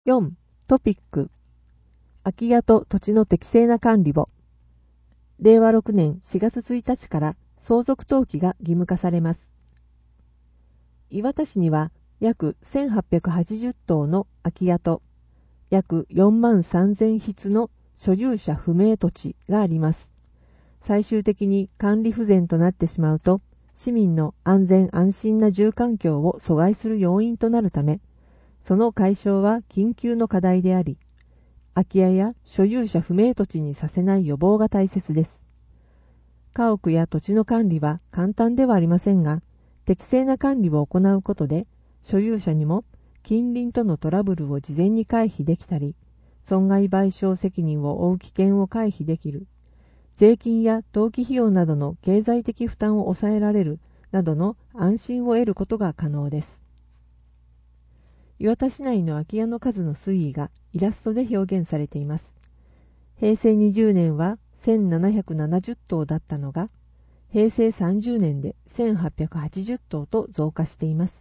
4. トピック。空き家と土地の適正な管理を。令和6年4月1日から相続登記が義務化されます。磐田市には約1880棟の空き家と約43000筆の所有者不明土地があります。最終的に管理不全となってしまうと、市民の安全安心な住環境を阻害する要因となるため、その解消は緊急の課題であり、空き家や所有者不明土地にさせない予防が大切です。家屋や土地の管理は簡単ではありませんが、適正な管理を行うことで、所有者にも近隣とのトラブルを事前に回避できたり、損害賠償責任を負う危険を回避できる、税金や登記費用などの経済的負担を抑えられるなどの安心を得ることが可能です。磐田市内の空き家の数の推移がイラストで表現されています。平成20年は1770棟だったのが、平成30年で1880棟と増加しています。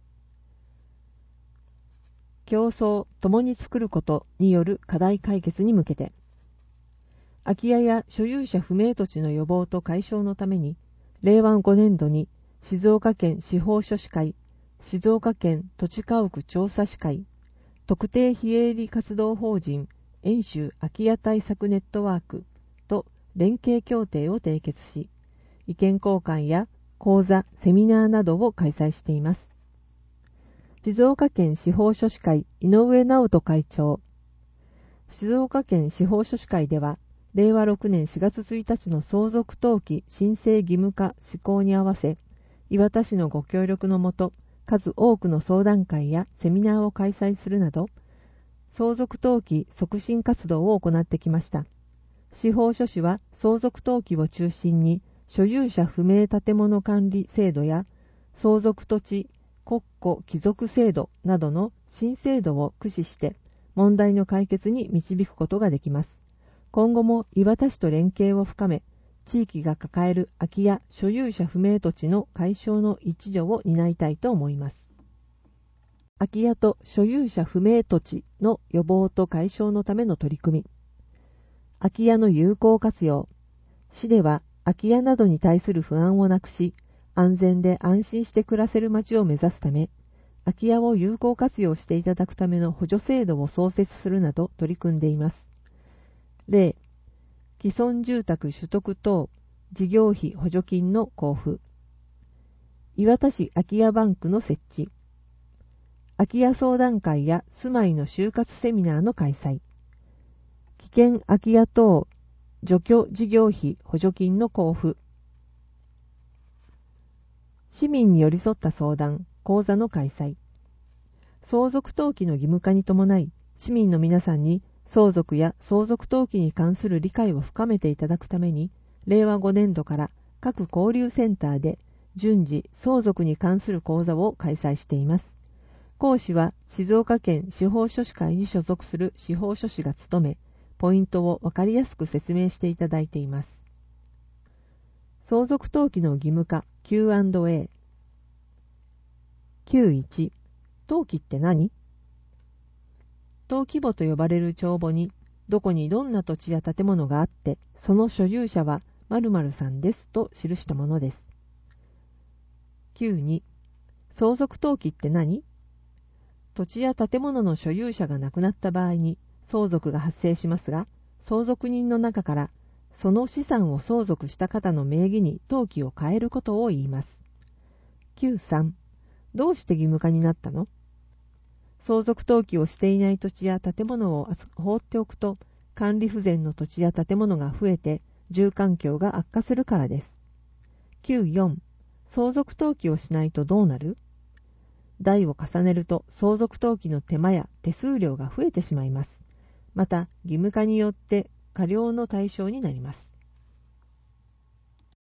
競争、共に作ることによる課題解決に向けて、空き家や所有者不明土地の予防と解消のために、令和5年度に静岡県司法書士会、静岡県土地家屋調査士会、特定非営利活動法人遠州空き家対策ネットワークと連携協定を締結し、意見交換や講座、セミナーなどを開催しています。静岡県司法書士会井上直人会長。静岡県司法書士会では、令和6年4月1日の相続登記申請義務化施行に合わせ、磐田市のご協力のもと、数多くの相談会やセミナーを開催するなど、相続登記促進活動を行ってきました。司法書士は相続登記を中心に、所有者不明建物管理制度や相続土地国庫帰属制度などの新制度を駆使して問題の解決に導くことができます。今後も磐田市と連携を深め、地域が抱える空き家所有者不明土地の解消の一助を担いたいと思います。空き家と所有者不明土地の予防と解消のための取り組み。空き家の有効活用。市では空き家などに対する不安をなくし、安全で安心して暮らせる街を目指すため、空き家を有効活用していただくための補助制度を創設するなど取り組んでいます。例、既存住宅取得等事業費補助金の交付、磐田市空き家バンクの設置、空き家相談会や住まいの就活セミナーの開催、危険空き家等除去事業費補助金の交付、市民に寄り添った相談、講座の開催、相続登記の義務化に伴い、市民の皆さんに相続や相続登記に関する理解を深めていただくために、令和5年度から各交流センターで順次相続に関する講座を開催しています。講師は静岡県司法書士会に所属する司法書士が務め、ポイントをわかりやすく説明していただいています。相続登記の義務化 Q&A。 9.1 登記って何？登記簿と呼ばれる帳簿に、どこにどんな土地や建物があって、その所有者は〇〇さんですと記したものです。9.2 相続登記って何？土地や建物の所有者が亡くなった場合に相続が発生しますが、相続人の中からその資産を相続した方の名義に登記を変えることを言います。9.3 どうして義務化になったの？相続登記をしていない土地や建物を放っておくと、管理不全の土地や建物が増えて住環境が悪化するからです。9.4 相続登記をしないとどうなる？代を重ねると相続登記の手間や手数料が増えてしまいます。また義務化によって過料の対象になります。